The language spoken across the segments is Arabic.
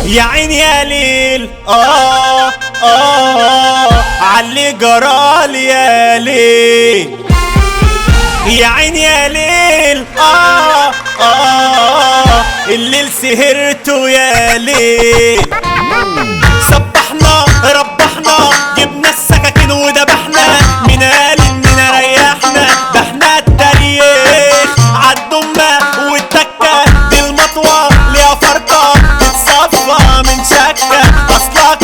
يا عيني يا ليل علي جرالي يا ليل، يا عيني يا ليل الليل سهرته يا ليل. صبحنا ربحنا جبنا السكاكين وذبحنا، مين قال اننا ريحنا؟ ده احنا التاريخ عالدمة والتكة، دي المطوة ليها فرقة تتصفى من شكة، اصلك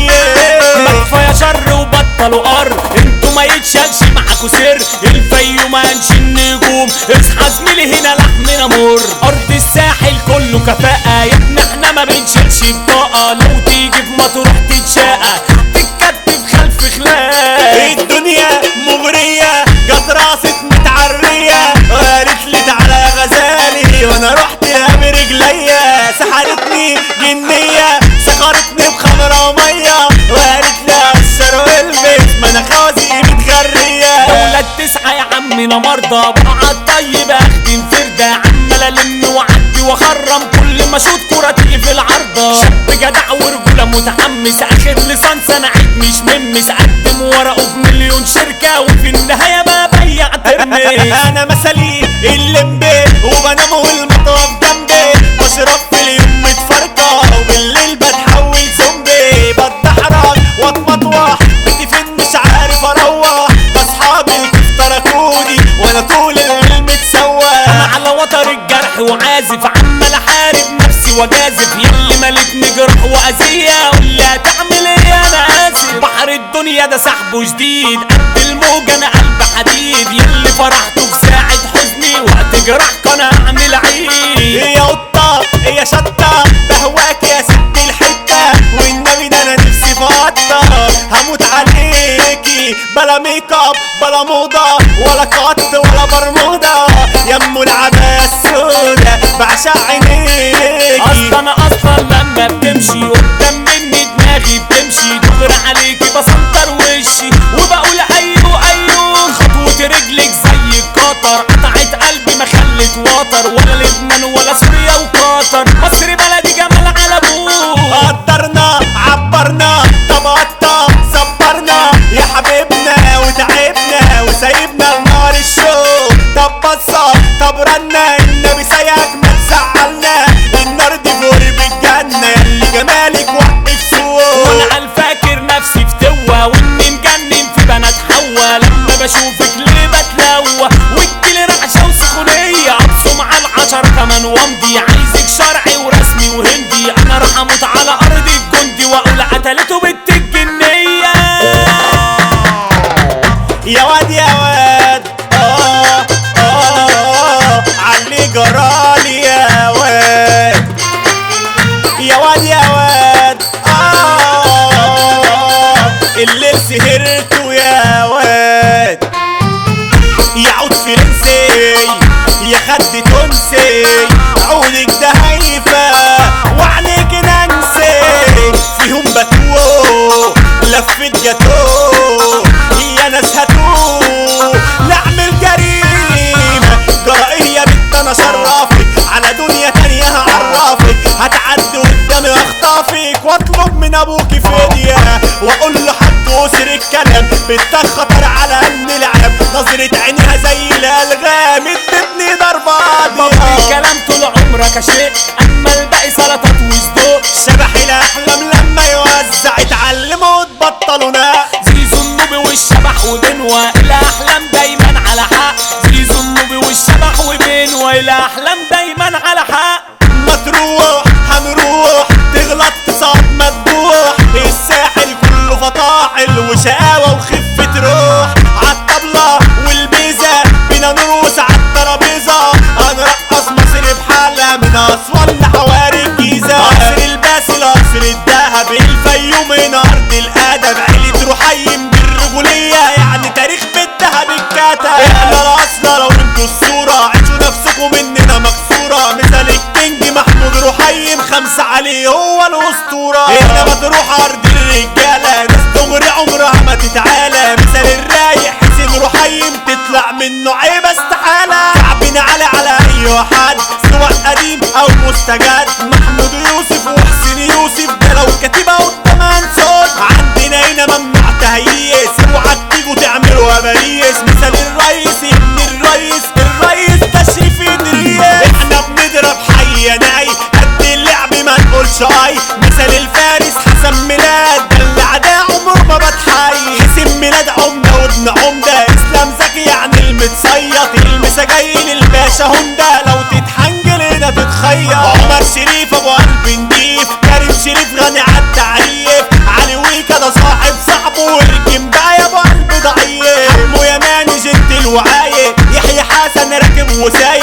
نفير كفاية شر وبطلوا قر، انتوا ما يتشالش معاكوا سر، الفيوم هنشي النجوم، اصحى زميلي هنا لحمنا مر، ارض الساحل كله كفاءة، يا ابني احنا ما بنشيلش بطاقة، لو تيجي في مطروح تتشاقى تتكتف خلف خلاف. الدنيا مغرية جت راست متعرية، وقالت لي تعالى يا غزالي، وانا رحت يا برجليا، سحرتني جنية سكرتني بخمرة ومية، وقالت لي اقشر والبس ما انا خوازي متغرية. دولة تسعة يا عمنا مرضى، بقعد طيب اختم فردة، عمال الم وعدي واخرم كل ما اشوط كورة تيجي في العارضة، شاب جدع ورجولة متحمس، اخد لسانس انا عيد مش ممس، قدم ورقه بمليون شركة وفي النهاية ما بيع ترمس. انا مثلي اللمبي وبنام والمطاف جنبي، بشرب في اليوم متفرقة وبالليل بتحول زومبي، بتدحرج واتمطوح بيتي فين مش عارف اروح، اصحابي الكيف تركوني وانا طول الليل متسوح. انا على وتر الجرح وعازف، عمال احارب نفسي واجازف، ياللي ملتني جرح واذية قولي هتعمل ايه انا اسف، بحر الدنيا ده سحبه شديد، قد الموج انا قلب حديد، ياللي فرحته في ساعة حزني وقت جرحك انا اعمل عيد. يا قطة يا شطة بهواك يا ست الحتة، والنبي ده انا نفسي في قطة هموت عليكي، بلا ميك اب بلا موضة ولا قط ولا برموضة، يمو العباية السودا بعشق عينيكي. اصلا لما بتمشي قدام مني دماغي بتمشي دغري عليكي، بسنطر وشي وبقول ايوه خطوة رجلك زي القطر، قطعت قلبي ما خلت وتر، ولا لبنان ولا سوريا وقطر، مصر بلدي جمال على ابوه. قدرنا عبرنا طب قطة صبرنا يا حبيبنا وتعبنا وسايبنا لنار الشوق، طب بصة طب رنا النبي سايق ما تزعلنا، النار دي فور بالجنة ياللي جمالك وقف سوق. وانا عالفاكر نفسي فتوة واني مجنن في بنات حوا، لما بشوفك ليه بتلوى والجيل رعشة وسخونية، ابصم على العشر كمان وامضي، عايزك شرعي ورسمي وهندي، انا راح اموت على ارض الجندي واقول قتلته بنت الجنية. يا واد يا واد علي جرالي يا واد، يا واد يا واد الليل سهرته يا واد، يا عود فرنسي يا خد تونسي، عودك ده هيفا وعليك ننسي، فيهم بتوه لفت جاتوه يا ناس هاتوه نعمل جريمة جرائية بنت انا شرفك، على دنيا تانية هعرفك، هتعدي قدامي اخطافك واطلب من ابوك فدية، واقول له حد وسر الكلام بنتك خطر على ان العب، نظرة عينيها زي الالغام ادتني ضربات. الكلام طول عمرك شيء، اما الباقي سلطات وصدوق، شبح الاحلام لما يوزع اتعلموا وتبطلوا ناق، زيزو النوبي والشبح وبنوى الاحلام دايما على حق، زيزو النوبي والشبح وبنوى الاحلام دايما على حق. ما تروح هنروح تغلط تصعد مذبوح، الساحل كله فطاحل وشقاوة وخفة روح، عالطبلة والبيزة بينا نروس عالترابيزة، هنرقص مصر بحالها من اسوان لحواري الجيزة، قصر الباسل قصر الدهب الفيوم من ارض الادب، عيلة رحيم بالرجولية يعني تاريخ بالدهب الكتب، احنا راسنا لو انتوا الصورة عيشوا نفسكم مننا مكسورة، مثال الكينج محمود رحيم خمسة عليه هو الاسطورة، انما تروح ارض الرجالة ناس دغري عمرها ما تتعالى، مثال الرايق حسين رحيم تطلع منه عيب استحالة، كعبنا على اي حد سواء قديم او مستجد، محمود يوسف وحسين يوسف باشا هوندا لو تتحنجل هنا تتخير. عمر شريف ابو قلب نضيف، كريم شريف غني عالتعريف، علي ويكا ده صاحب صاحبه، واركن بقى يا ابو قلب ضعيف. حمو يماني جنت الوعاية، يحيى حسن راكب وسايق،